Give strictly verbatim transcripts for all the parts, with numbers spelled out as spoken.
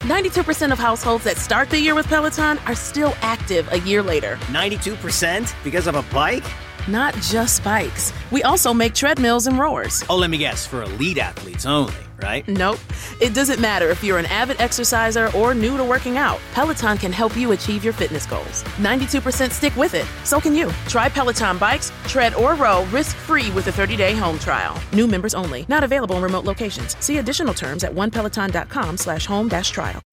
ninety-two percent of households that start the year with Peloton are still active a year later. ninety-two percent? Because of a bike? Not just bikes. We also make treadmills and rowers. Oh, let me guess, for elite athletes only, right? Nope. It doesn't matter if you're an avid exerciser or new to working out. Peloton can help you achieve your fitness goals. ninety-two percent stick with it. So can you. Try Peloton bikes, tread, or row risk-free with a thirty-day home trial. New members only. Not available in remote locations. See additional terms at onepeloton.com slash home dash trial.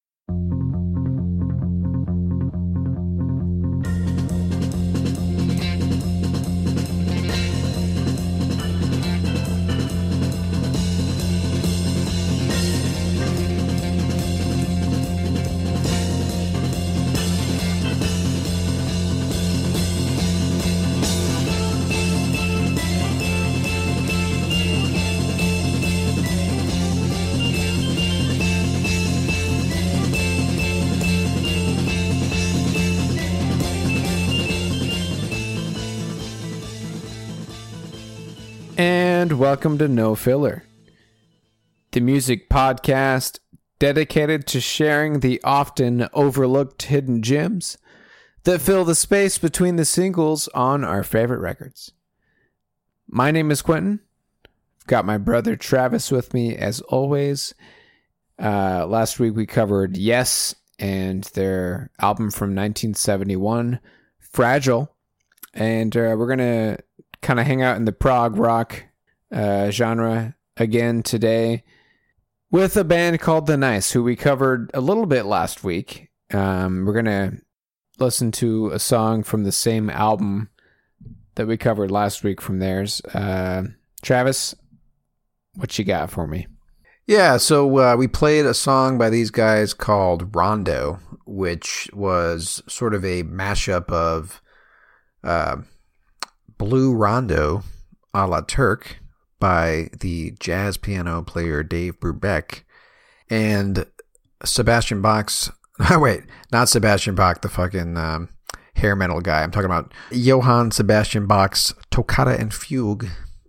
And welcome to No Filler, the music podcast dedicated to sharing the often overlooked hidden gems that fill the space between the singles on our favorite records. My name is Quentin. I've got my brother Travis with me as always. Uh, last week we covered Yes and their album from nineteen seventy-one, Fragile. And uh, we're going to kind of hang out in the prog rock uh, genre again today with a band called The Nice, who we covered a little bit last week. Um, we're going to listen to a song from the same album that we covered last week from theirs. Uh, Travis, what you got for me? Yeah, so uh, we played a song by these guys called Rondo, which was sort of a mashup of uh, Blue Rondo a la Turk by the jazz piano player Dave Brubeck and Sebastian Bach's, wait, not Sebastian Bach, the fucking um, hair metal guy. I'm talking about Johann Sebastian Bach's Toccata and Fugue.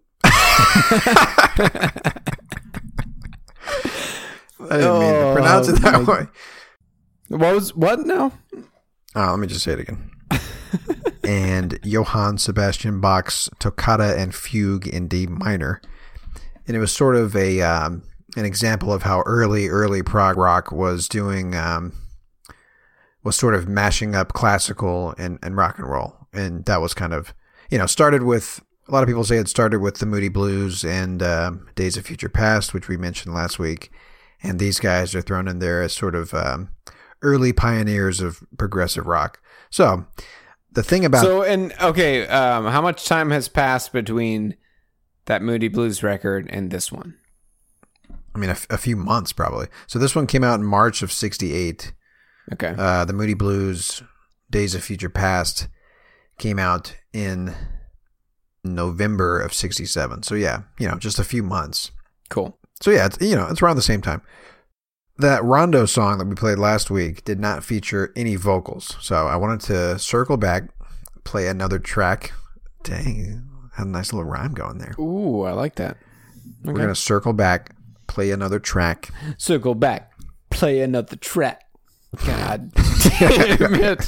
I didn't mean to pronounce it that way. What was, what now? Oh, let me just say it again. And Johann Sebastian Bach's Toccata and Fugue in D minor. And it was sort of a um, an example of how early, early prog rock was doing, um, was sort of mashing up classical and, and rock and roll. And that was kind of, you know, started with, a lot of people say it started with the Moody Blues and uh, Days of Future Past, which we mentioned last week. And these guys are thrown in there as sort of um, early pioneers of progressive rock. So the thing about... So, and okay, um, how much time has passed between that Moody Blues record and this one? I mean, a, f- a few months probably. So this one came out in March of sixty-eight. Okay. Uh, the Moody Blues, Days of Future Past, came out in November of sixty-seven. So yeah, you know, just a few months. Cool. So yeah, it's, you know, it's around the same time. That Rondo song that we played last week did not feature any vocals. So I wanted to circle back, play another track. Dang, had a nice little rhyme going there. Ooh, I like that. Okay. We're going to circle back, play another track. Circle back, play another track. God damn it.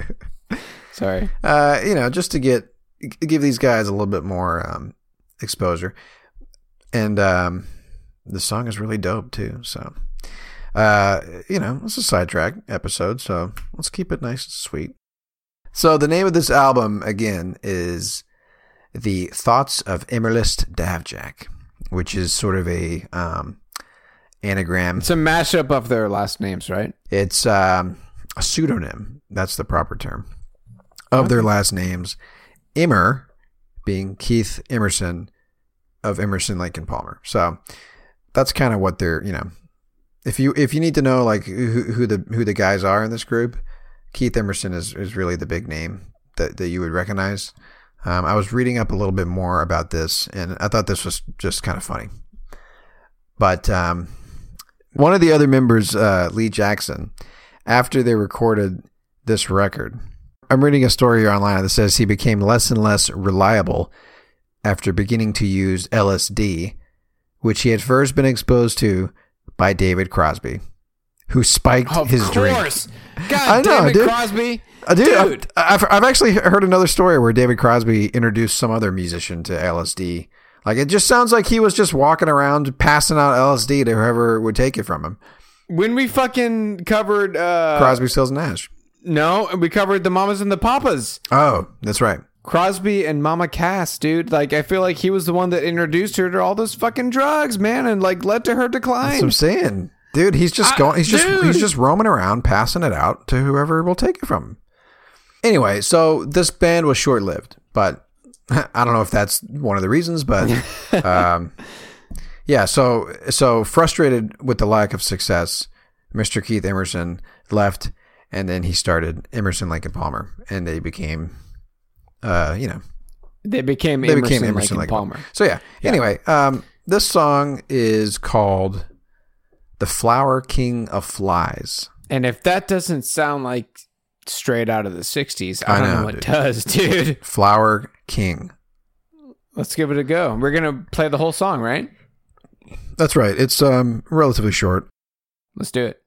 Sorry. Uh, you know, just to get give these guys a little bit more um, exposure. And um, the song is really dope too. So, uh, you know, it's a sidetrack episode, so let's keep it nice and sweet. So the name of this album, again, is The Thoughts of Emerlist Davjak, which is sort of a um, anagram. It's a mashup of their last names, right? It's um, a pseudonym. That's the proper term. Of their last names. Immer being Keith Emerson of Emerson, Lake and Palmer. So that's kind of what they're, you know, if you if you need to know like who, who the who the guys are in this group, Keith Emerson is, is really the big name that, that you would recognize. Um, I was reading up a little bit more about this, and I thought this was just kind of funny. But um, one of the other members, uh, Lee Jackson, after they recorded this record, I'm reading a story here online that says he became less and less reliable after beginning to use L S D, which he had first been exposed to by David Crosby. who spiked Of his drink. course. God I know, damn it, dude. Crosby. Uh, dude, Dude. I've, I've, I've actually heard another story where David Crosby introduced some other musician to L S D. Like, it just sounds like he was just walking around passing out L S D to whoever would take it from him. When we fucking covered... Uh, Crosby, Stills, Nash. No, we covered the Mamas and the Papas. Oh, that's right. Crosby and Mama Cass, dude. Like, I feel like he was the one that introduced her to all those fucking drugs, man, and, like, led to her decline. That's what I'm saying. Dude, he's just I- going, he's just, dude. he's just roaming around, passing it out to whoever will take it from him. Anyway, so this band was short-lived, but I don't know if that's one of the reasons, but um, yeah, so so frustrated with the lack of success, Mister Keith Emerson left, and then he started Emerson, Lake and Palmer, and they became, uh, you know, They became they Emerson, became Emerson, Lake and Lake and Palmer. Palmer. So yeah, anyway, um, this song is called "The Flower King of Flies." And if that doesn't sound like straight out of the sixties, I, I don't know, know, what dude. does, dude. Flower King. Let's give it a go. We're going to play the whole song, right? That's right. It's um relatively short. Let's do it.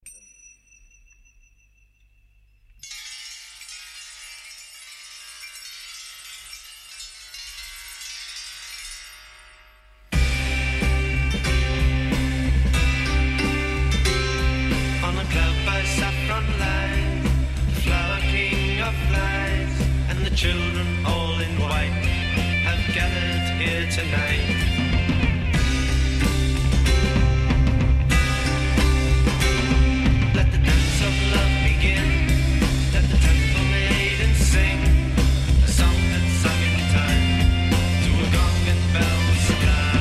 On a cloud by saffron line, the flower king of flies, and the children all in white have gathered here tonight. Let the dance of love begin, let the temple maidens sing a song that's sung in time to a gong and bell supply.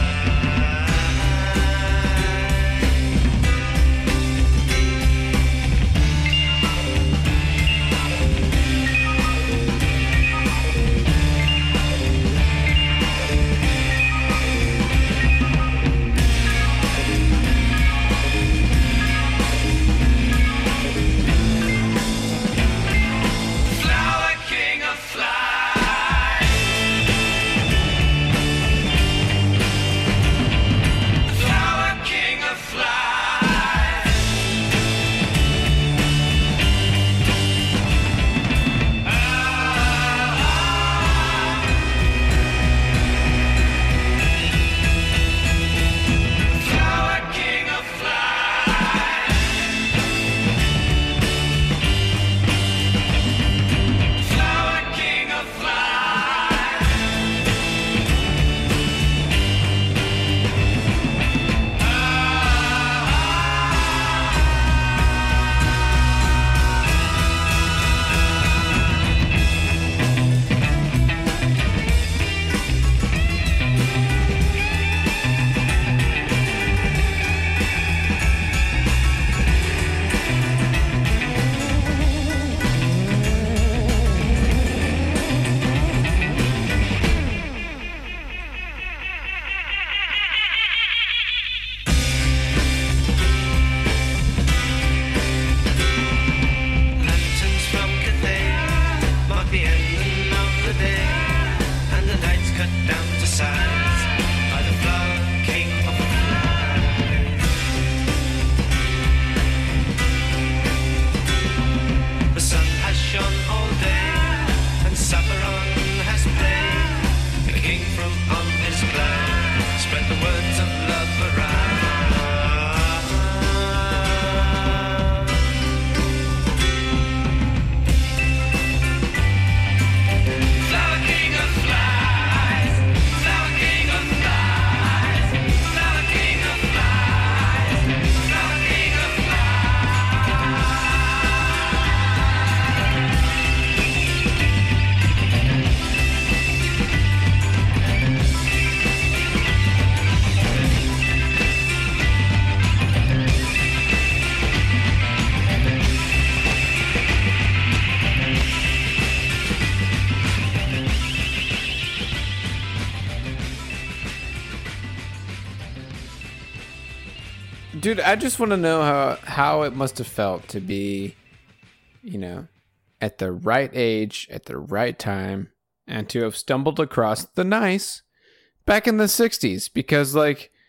Flower king of flies. Flower king of flies. Flower king of flies. Flower king of flies. Lanterns from Cathay mark the ending of the day, and the lights cut down to size by the flower king of flies. The sun has shone all day, and saffron has played. The king from on his cloud spread the words of love around. Flower king of flies, flower king of flies, flower king of flies, flower king of flies. Dude, I just want to know how, how it must have felt to be, you know, at the right age, at the right time, and to have stumbled across the nice back in the sixties. Because, like,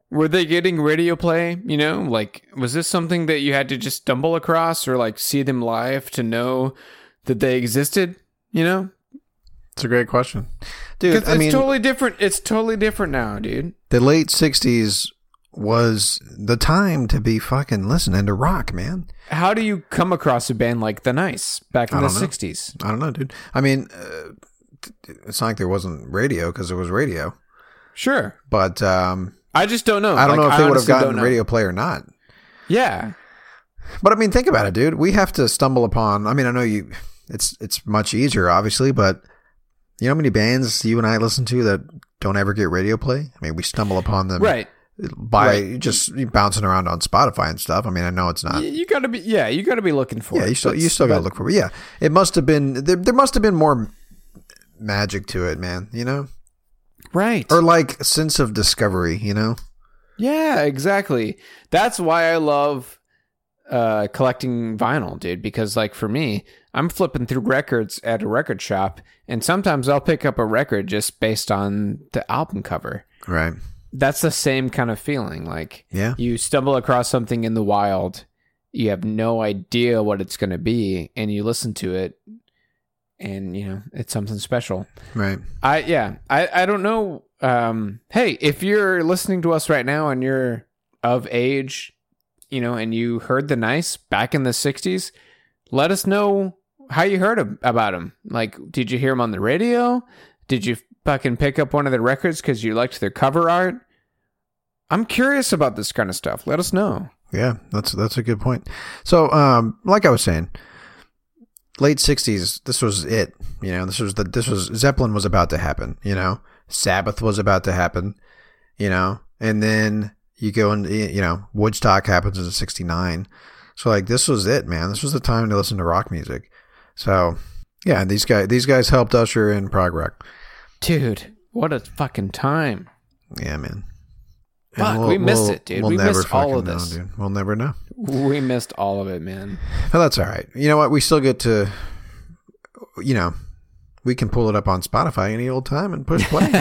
Were they getting radio play? You know, like, was this something that you had to just stumble across or like see them live to know that they existed? You know, It's a great question, dude. because I it's mean, totally different. It's totally different now, dude. the late sixties was the time to be fucking listening to rock, man. How do you come across a band like The Nice back in I the don't know. sixties? I don't know, dude. I mean, uh, it's not like there wasn't radio because there was radio, Sure, but um, I just don't know. I don't Like, know if they would have honestly gotten don't know. radio play or not. Yeah, But I mean, think about it, dude. We have to stumble upon. I mean, I know you. It's it's much easier, obviously, but you know how many bands you and I listen to that don't ever get radio play? I mean, we stumble upon them right. by Right. just bouncing around on Spotify and stuff. I mean, I know it's not. Y- You gotta be, yeah, you gotta be looking for Yeah, it. you still but- you still gotta but- look for it. Yeah, it must have been there. There must have been more magic to it, man. You know, right. or like a sense of discovery. You know, Yeah, exactly. That's why I love uh, collecting vinyl, dude. Because, like, for me, I'm flipping through records at a record shop, and sometimes I'll pick up a record just based on the album cover. right? That's the same kind of feeling. Like, Yeah. you stumble across something in the wild, you have no idea what it's going to be, and you listen to it, and, you know, it's something special. Right. I yeah, I I don't know. Um, hey, if you're listening to us right now and you're of age, you know, and you heard The Nice back in the sixties, let us know how you heard ab- about them. Like, did you hear them on the radio? Did you fucking pick up one of their records because you liked their cover art? I'm curious about this kind of stuff. Let us know. Yeah, that's that's a good point. So, um, like I was saying, late sixties, this was it. You know, this was the this was Zeppelin was about to happen. You know, Sabbath was about to happen. You know, and then you go and you know Woodstock happens in sixty-nine. So like this was it, man. This was the time to listen to rock music. So yeah, these guys these guys helped usher in prog rock. Dude, what a fucking time. Yeah, man. Fuck, we missed it, dude. We missed all of fucking know, this. dude. We'll never know. We missed all of it, man. But that's all right. You know what? We still get to, you know, we can pull it up on Spotify any old time and push play.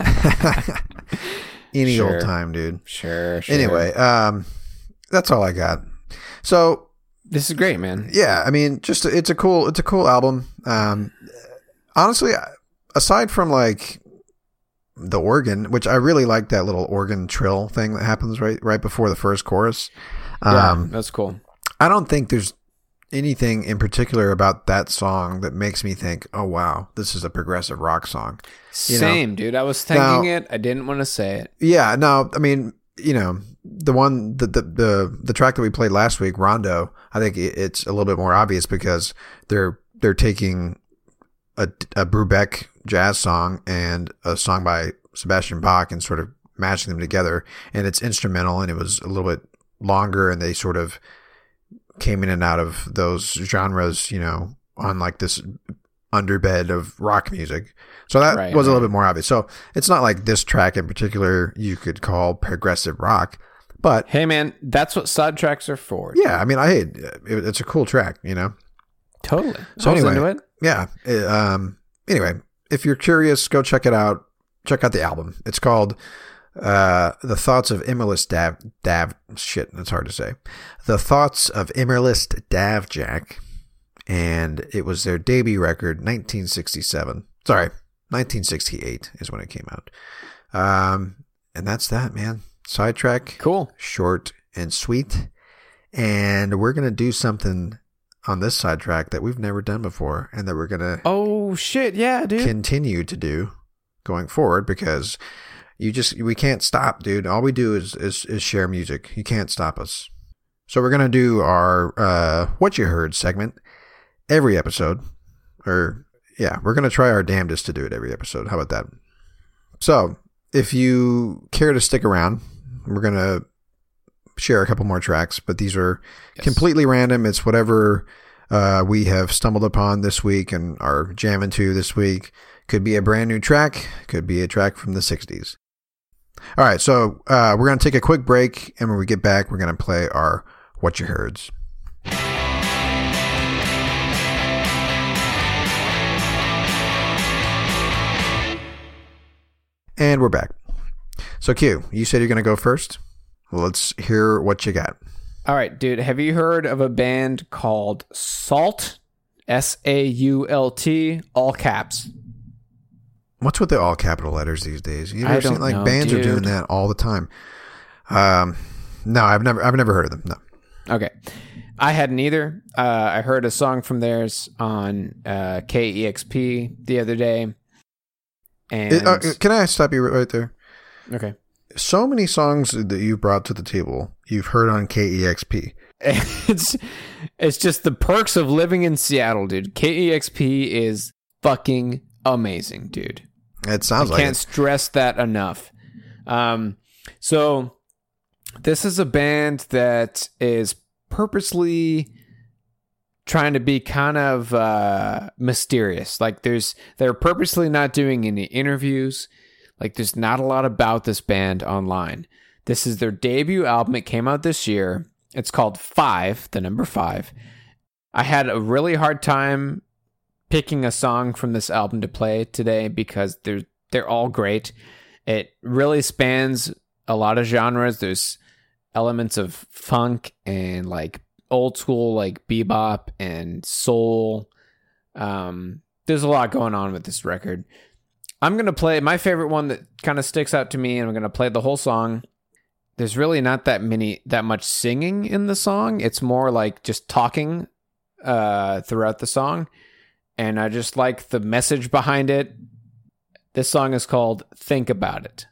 Any Sure. old time, dude. Sure, sure. Anyway, um, that's all I got. So This is great, man. yeah, I mean, just it's a cool, it's a cool album. Um, honestly, aside from like the organ, which I really like that little organ trill thing that happens right right before the first chorus. Yeah, Um, that's cool. I don't think there's anything in particular about that song that makes me think, oh, wow, this is a progressive rock song. You know? Same, dude. I was thinking Now- it. I didn't want to say it. Yeah, no, I mean, you know, the one, the, the, the, the track that we played last week, Rondo, I think it- it's a little bit more obvious because they're, they're taking a, a Brubeck jazz song and a song by Sebastian Bach and sort of mashing them together. And it's instrumental and it was a little bit longer and they sort of came in and out of those genres, you know, on like this underbed of rock music. So that Right, was a right. little bit more obvious. So it's not like this track in particular you could call progressive rock, but Hey, man, that's what side tracks are for. yeah, I mean, I hate it. It's a cool track, you know? Totally. So I was anyway, into it. yeah. it, um, anyway, if you're curious, go check it out. Check out the album. It's called uh, The Thoughts of Immorlist Dav, Dav, shit, that's hard to say. The Thoughts of Immorlist Davjak. And it was their debut record, nineteen sixty-seven. Sorry, nineteen sixty-eight is when it came out. Um, and that's that, man. Sidetrack. Cool. Short and sweet. And we're going to do something on this sidetrack that we've never done before and that we're going to Oh, shit. Yeah, dude. continue to do going forward because you just, we can't stop, dude. All we do is, is, is share music. You can't stop us. So we're going to do our, uh, What You Heard segment every episode, or yeah, we're going to try our damnedest to do it every episode. How about that? So if you care to stick around, we're going to share a couple more tracks, but these are Yes. completely random. It's whatever uh, we have stumbled upon this week and are jamming to this week. Could be a brand new track, could be a track from the sixties. All right, so uh, we're going to take a quick break, and when we get back, we're going to play our What You Heards. And we're back. So Q, you said you're going to go first? Let's hear what you got. All right, dude. Have you heard of a band called Salt? S A U L T, all caps. What's with the all capital letters these days? You I ever seen don't like know, bands dude. are doing that all the time? Um, no, I've never, I've never heard of them. No. Okay. I hadn't either. Uh, I heard a song from theirs on uh, K E X P the other day. And It- uh, can I stop you right there? okay. So many songs that you brought to the table, you've heard on K E X P. It's it's just the perks of living in Seattle, dude. K E X P is fucking amazing, dude. It sounds I like can't it. stress that enough. Um, so this is a band that is purposely trying to be kind of uh, mysterious. Like there's, they're purposely not doing any interviews. Like there's not a lot about this band online. This is their debut album. It came out this year. It's called Five, the number five. I had a really hard time picking a song from this album to play today because they're they're all great. It really spans a lot of genres. There's elements of funk and like old school like bebop and soul. Um, there's a lot going on with this record. I'm gonna play my favorite one that kind of sticks out to me, and I'm gonna play the whole song. There's really not that many that much singing in the song. It's more like just talking uh, throughout the song. And I just like the message behind it. This song is called Think About It.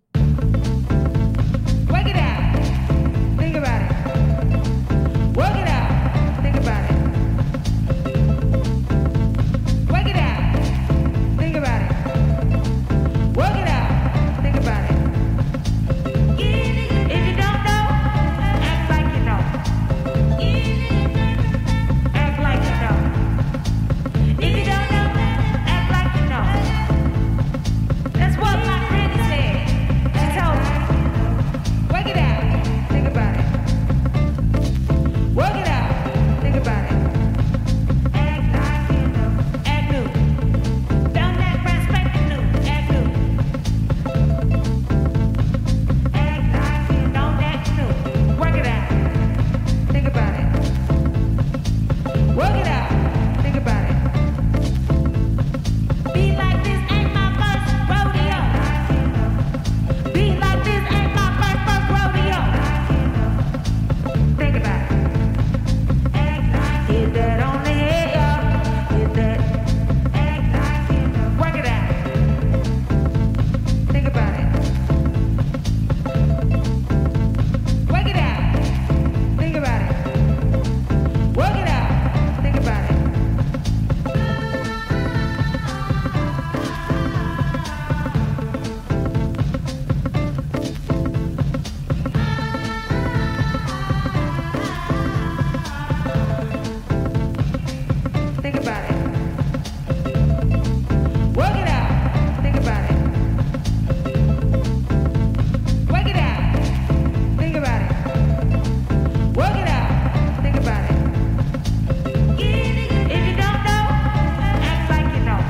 Work it out. Think about it. Work it out. Think about it. Work it out. Think about it. Work it out. Think about it. If you don't know, act like you know. Act like you know. If you don't know, act like you know. That's what my granny said. She told me. Work it out. Think about it. Work it out. Think about it. Act like you know. Act new. Don't act respect new. Act new. Act like you don't act new. Work it out. Think about it. Work it out. Think about it. Be like this ain't my first rodeo. Be like this ain't my first, first rodeo. Think about it. Act like hit that on the head, y'all. Hit that. Act like you know. Work it out. Think about it. Work it out. Think about it. Work it out. Think about it. Think about it. Work it out. Think about it. Work it out. Think about it. Work it out. Think about it. If you don't know, act like you know.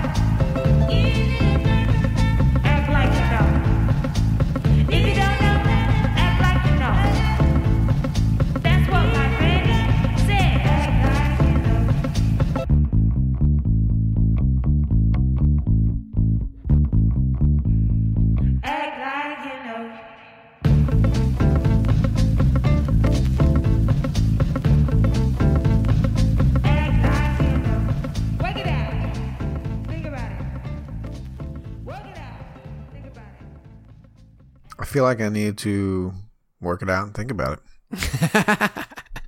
Act like you know. If you don't know, act like you know. That's what my granny said. Act like you know. Act like you know. Act like you know. Work it out. Think about it. Work it out. Think about it. I feel like I need to work it out and think about it.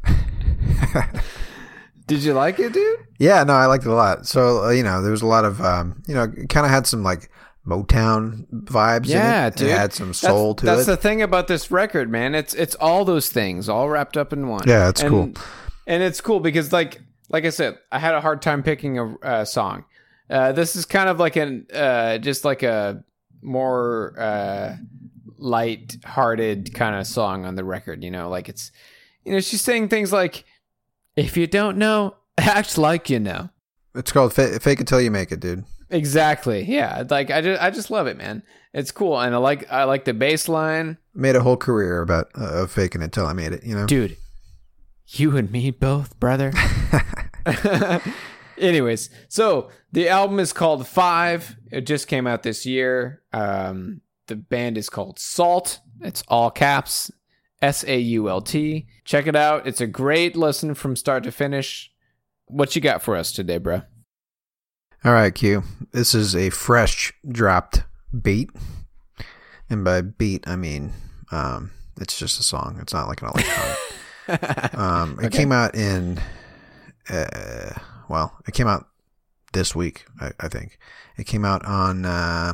Did you like it, dude? Yeah, no, I liked it a lot. So, uh, you know, there was a lot of, um, you know, it kind of had some like Motown vibes Yeah, in it. dude. It had some soul that's, to that's it. the thing about this record, man. It's it's all those things all wrapped up in one. Yeah, it's And- cool. And it's cool because, like, like I said, I had a hard time picking a uh, song. Uh, this is kind of like an uh, just like a more uh, light-hearted kind of song on the record. You know, like it's, you know, she's saying things like, "If you don't know, act like you know." It's called fa- Fake It Till You Make It, dude. Exactly. Yeah. Like I just I just love it, man. It's cool, and I like I like the bass line. Made a whole career about uh, of faking it till I made it. You know, Dude, you and me both, brother. Anyways, so the album is called Five. It just came out this year. Um, the band is called Salt. It's all caps, S A U L T. Check it out. It's a great listen from start to finish. What you got for us today, bro? All right, Q. This is a fresh dropped beat, and by beat I mean um, it's just a song. It's not like an electronic. um, it Okay. came out in. Uh, Well, it came out this week, I, I think. It came out on, uh,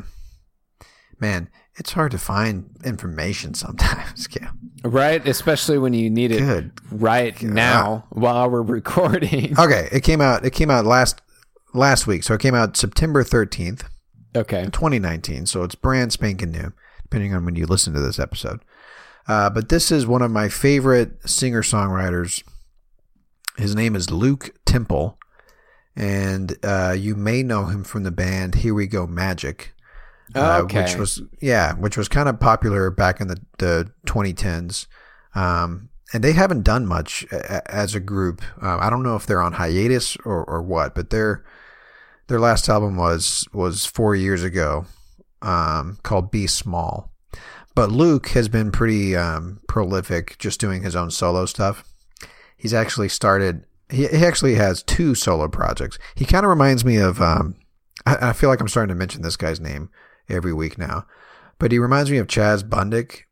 man, it's hard to find information sometimes. Yeah. Right? Especially when you need it Good. right now while we're recording. Okay, it came out. It came out last last week, so it came out September thirteenth, Okay. twenty nineteen. So it's brand spanking new, depending on when you listen to this episode. Uh, but this is one of my favorite singer songwriters. His name is Luke Temple. And uh, you may know him from the band Here We Go Magic, uh, Okay. which was yeah, which was kind of popular back in the, the twenty tens. Um, and they haven't done much a, as a group. Uh, I don't know if they're on hiatus or, or what, but their their last album was was four years ago, um, called Be Small. But Luke has been pretty um, prolific, just doing his own solo stuff. He's actually started. He, he actually has two solo projects. He kind of reminds me of, um, I, I feel like I'm starting to mention this guy's name every week now, but he reminds me of Chaz Bundick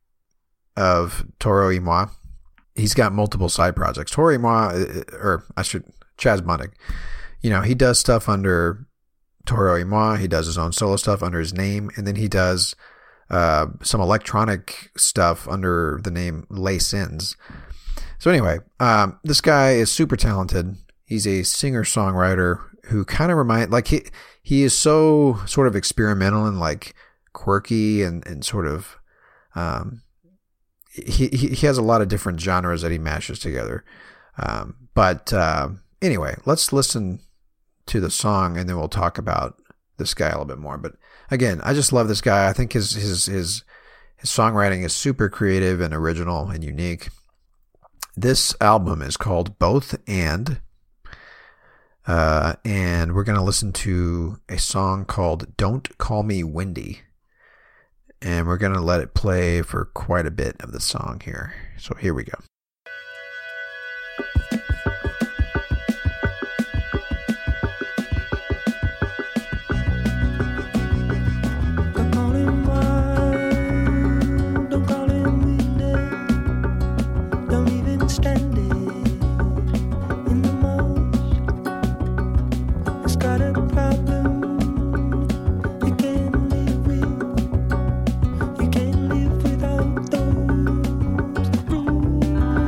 of Toro y Moi. He's got multiple side projects. Toro y Moi, or I should, Chaz Bundick, you know, he does stuff under Toro y Moi. He does his own solo stuff under his name, and then he does uh, some electronic stuff under the name Les Sins. So anyway, um, this guy is super talented. He's a singer-songwriter who kind of remind, like he he is so sort of experimental and like quirky and, and sort of, um, he, he he has a lot of different genres that he mashes together. Um, but uh, anyway, let's listen to the song and then we'll talk about this guy a little bit more. But again, I just love this guy. I think his his his his songwriting is super creative and original and unique. This album is called Both and, uh, and we're going to listen to a song called Don't Call Me Windy, and we're going to let it play for quite a bit of the song here. So here we go. Don't call him wild, don't call him windy, don't even stand it in the most. He's got a problem you can't live with, you can't live without those rules.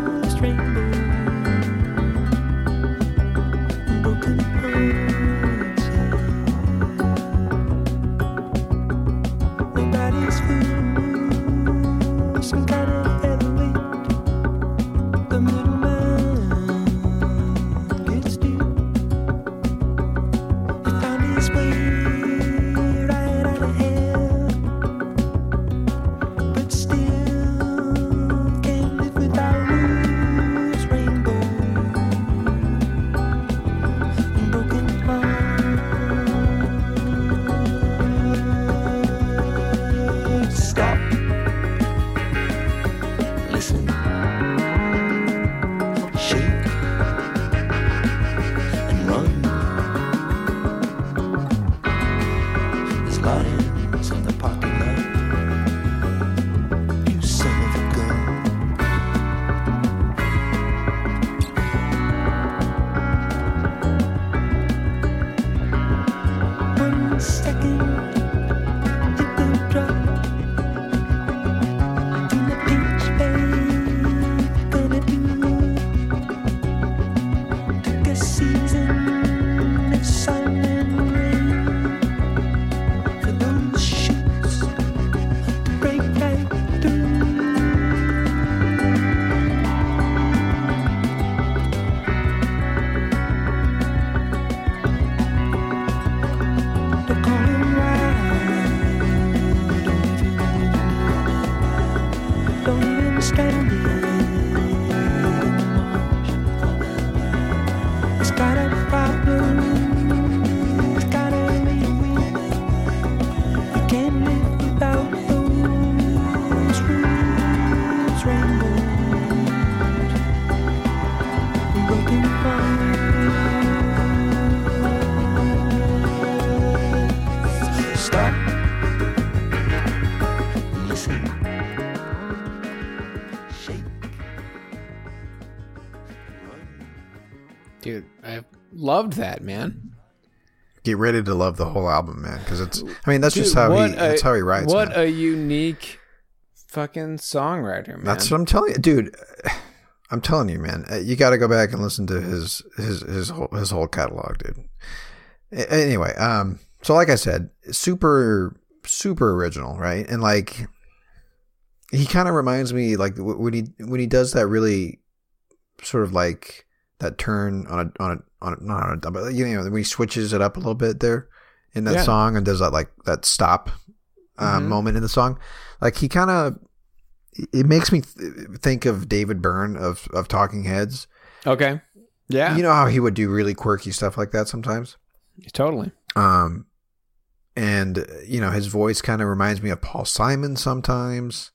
Stop. Listen. Shake. Dude, I loved that, man. Get ready to love the whole album, man, because it's. I mean, that's Dude, just how what he. a- That's how he writes. What man. a unique fucking songwriter, man. That's what I'm telling you, dude. I'm telling you, man. uh, You got to go back and listen to his his his whole his whole catalog, dude. A- Anyway, um, so like I said, super super original, right? And like, he kind of reminds me, like w- when he when he does that really sort of like that turn on a on a on a, not on a but you know when he switches it up a little bit there in that Yeah. song and does that like that stop um, Mhm. moment in the song, like he kind of. It makes me th- think of David Byrne of, of Talking Heads. Okay. Yeah. You know how he would do really quirky stuff like that sometimes? Totally. Um, and, you know, his voice kind of reminds me of Paul Simon sometimes.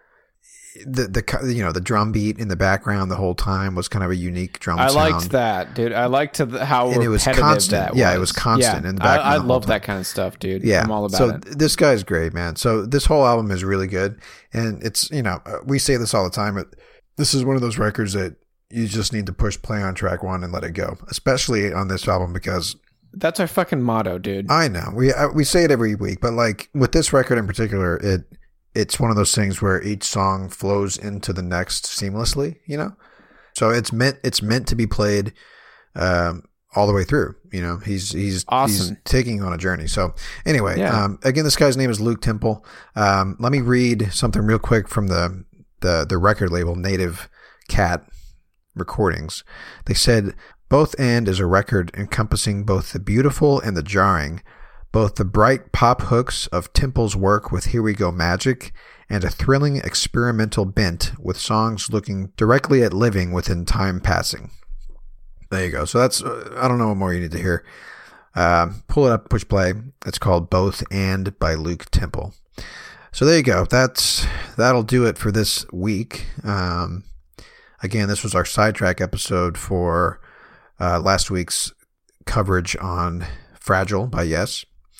The, the cu- you know, the drum beat in the background the whole time was kind of a unique drum I sound. liked that, dude. I liked the, how And it was repetitive constant. that Yeah, was. it was constant Yeah. in the background I, I the whole love time. that kind of stuff, dude. Yeah, I'm all about so it. th- this guy's great, man. So this whole album is really good, and it's you know uh, we say this all the time, but this is one of those records that you just need to push play on track one and let it go, especially on this album because That's our fucking motto, dude. I know we uh, we say it every week, but like with this record in particular, it it's one of those things where each song flows into the next seamlessly, you know. So it's meant it's meant to be played um, all the way through. You know, he's he's Awesome. he's taking you on a journey. So anyway, Yeah. um, again, this guy's name is Luke Temple. Um, let me read something real quick from the the the record label Native Cat Recordings. They said both and is a record encompassing both the beautiful and the jarring, both the bright pop hooks of Temple's work with Here We Go Magic and a thrilling experimental bent with songs looking directly at living within time passing. There you go. So that's, uh, I don't know what more you need to hear. Um, pull it up, push play. It's called Both and by Luke Temple. So there you go. That's, that'll do it for this week. Um, again, this was our sidetrack episode for uh, last week's coverage on Fragile by Yes.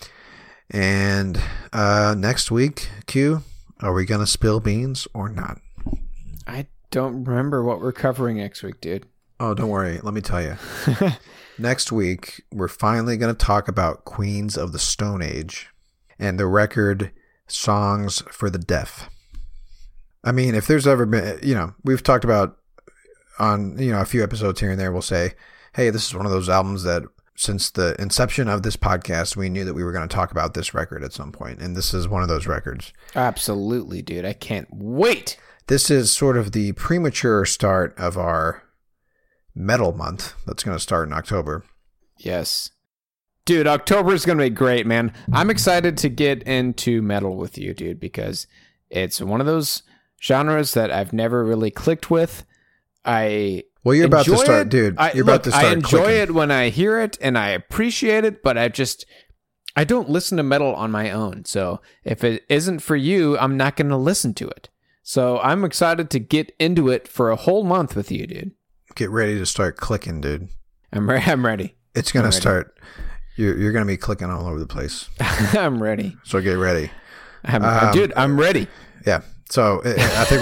And uh, next week, Q, are we going to spill beans or not? I don't remember what we're covering next week, dude. Oh, don't worry. Let me tell you. Next week, we're finally going to talk about Queens of the Stone Age and the record Songs for the Deaf. I mean, if there's ever been, you know, we've talked about on, you know, a few episodes here and there, we'll say, hey, this is one of those albums that since the inception of this podcast, we knew that we were going to talk about this record at some point. And this is one of those records. Absolutely, dude. I can't wait. This is sort of the premature start of our metal month that's going to start in October. Yes. Dude, October is going to be great, man. I'm excited to get into metal with you, dude, because it's one of those genres that I've never really clicked with. I Well, you're about to enjoy start, it. dude. I, You're look, about to start I enjoy clicking. it when I hear it and I appreciate it, but I just I don't listen to metal on my own. So if it isn't for you, I'm not going to listen to it. So I'm excited to get into it for a whole month with you, dude. Get ready to start clicking, dude. I'm re- I'm ready. It's going I'm to ready. start. You're, you're going to be clicking all over the place. I'm ready. So get ready. I'm, Um, dude, I'm ready. Yeah. So uh, I think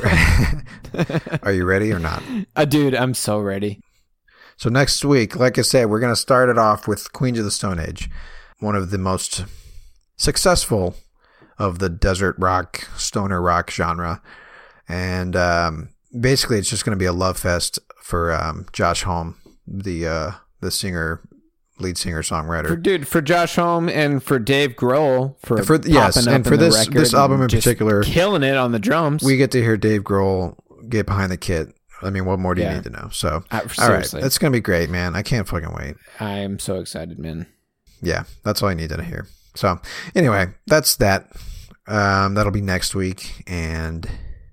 we're. Are you ready or not? Uh, dude, I'm so ready. So next week, like I said, we're going to start it off with Queens of the Stone Age, one of the most successful of the desert rock, stoner rock genre. And um, basically, it's just going to be a love fest for um, Josh Homme, the uh, the singer, lead singer, songwriter. For, dude, for Josh Homme and for Dave Grohl for, For- yes, popping up and for in the this- record this album and in just particular, killing it on the drums. We get to hear Dave Grohl get behind the kit. I mean, what more do you Yeah. need to know? So, Uh, all right, seriously. that's going to be great, man. I can't fucking wait. I'm so excited, man. Yeah, that's all I needed to hear. So, anyway, that's that. Um, that'll be next week, and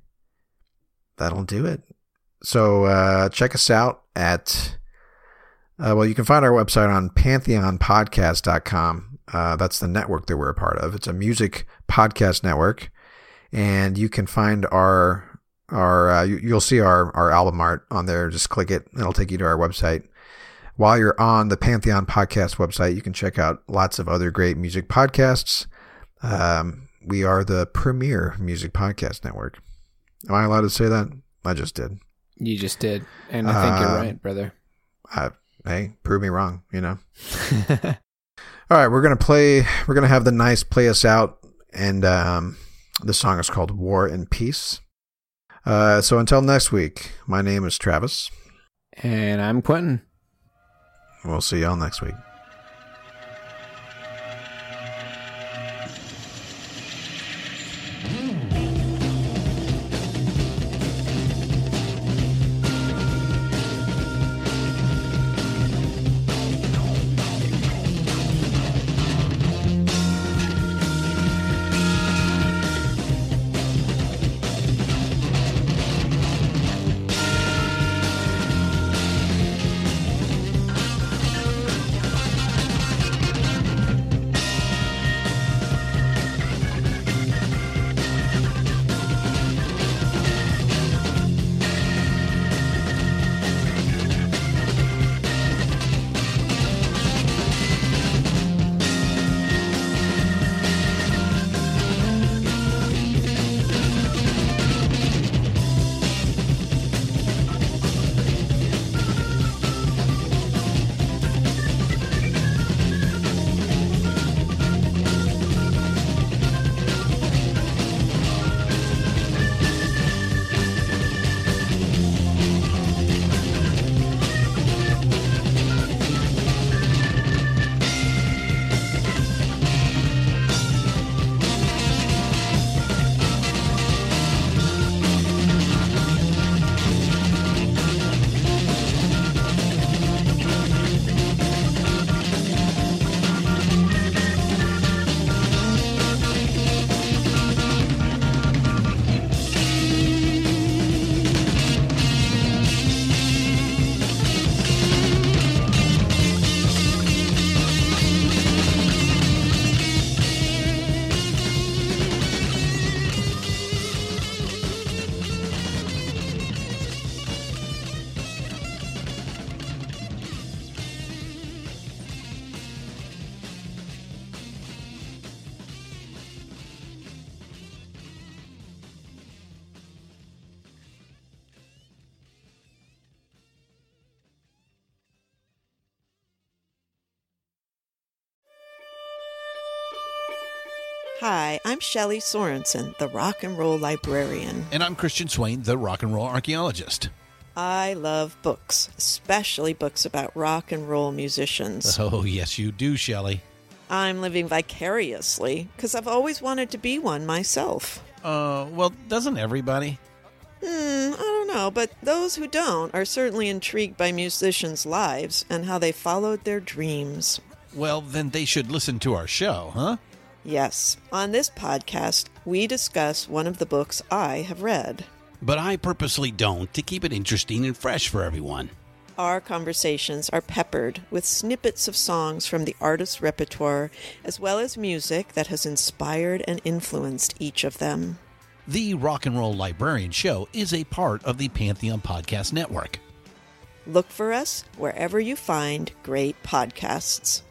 that'll do it. So, uh, check us out at, uh, well, you can find our website on pantheon podcast dot com. Uh, that's the network that we're a part of. It's a music podcast network, and you can find our our uh, you, you'll see our, our album art on there. Just click it. It'll take you to our website. While you're on the Pantheon Podcast website, you can check out lots of other great music podcasts. Um, we are the premier music podcast network. Am I allowed to say that? I just did. You just did. And I think Uh, you're right, brother. I, hey, prove me wrong, you know? All right, we're going to play, we're going to have the Nice play us out. And um, the song is called War and Peace. Uh, so until next week, my name is Travis. And I'm Quentin. We'll see y'all next week. Hi, I'm Shelley Sorensen, the rock and roll librarian. And I'm Christian Swain, the rock and roll archaeologist. I love books, especially books about rock and roll musicians. Oh, yes, you do, Shelley. I'm living vicariously because I've always wanted to be one myself. Uh, well, doesn't everybody? Hmm, I don't know, but those who don't are certainly intrigued by musicians' lives and how they followed their dreams. Well, then they should listen to our show, huh? Yes, on this podcast, we discuss one of the books I have read. But I purposely don't, to keep it interesting and fresh for everyone. Our conversations are peppered with snippets of songs from the artist's repertoire, as well as music that has inspired and influenced each of them. The Rock and Roll Librarian Show is a part of the Pantheon Podcast Network. Look for us wherever you find great podcasts.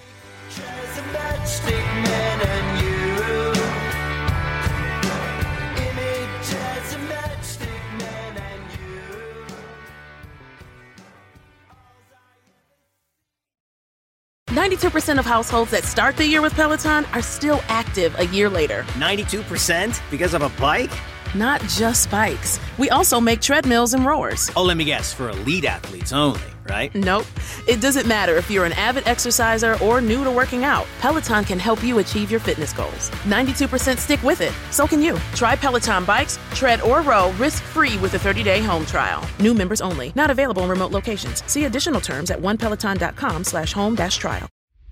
ninety-two percent of households that start the year with Peloton are still active a year later. ninety-two percent because of a bike? Not just bikes. We also make treadmills and rowers. Oh, let me guess, for elite athletes only, right? Nope. It doesn't matter if you're an avid exerciser or new to working out. Peloton can help you achieve your fitness goals. ninety-two percent stick with it. So can you. Try Peloton bikes, tread, or row risk-free with a thirty-day home trial. New members only. Not available in remote locations. See additional terms at onepeloton.com slash home dash trial.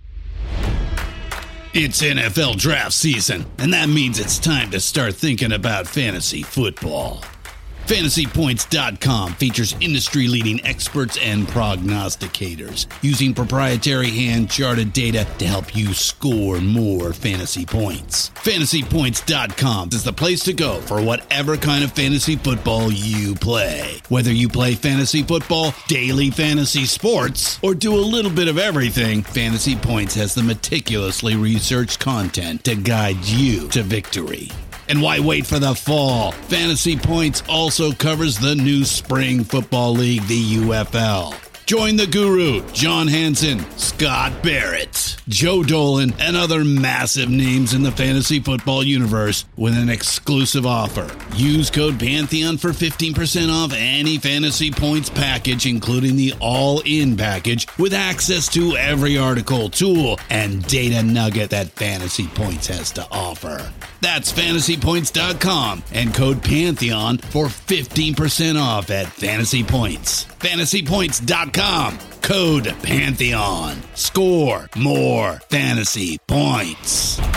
It's N F L draft season, and that means it's time to start thinking about fantasy football. Fantasy Points dot com features industry-leading experts and prognosticators using proprietary hand-charted data to help you score more fantasy points. Fantasy Points dot com is the place to go for whatever kind of fantasy football you play. Whether you play fantasy football, daily fantasy sports, or do a little bit of everything, Fantasy Points has the meticulously researched content to guide you to victory. And why wait for the fall? Fantasy Points also covers the new spring football league, the U F L. Join the guru, John Hansen, Scott Barrett, Joe Dolan, and other massive names in the fantasy football universe with an exclusive offer. Use code Pantheon for fifteen percent off any Fantasy Points package, including the all-in package, with access to every article, tool, and data nugget that Fantasy Points has to offer. That's Fantasy Points dot com and code Pantheon for fifteen percent off at Fantasy Points. Fantasy Points dot com, code Pantheon. Score more fantasy points.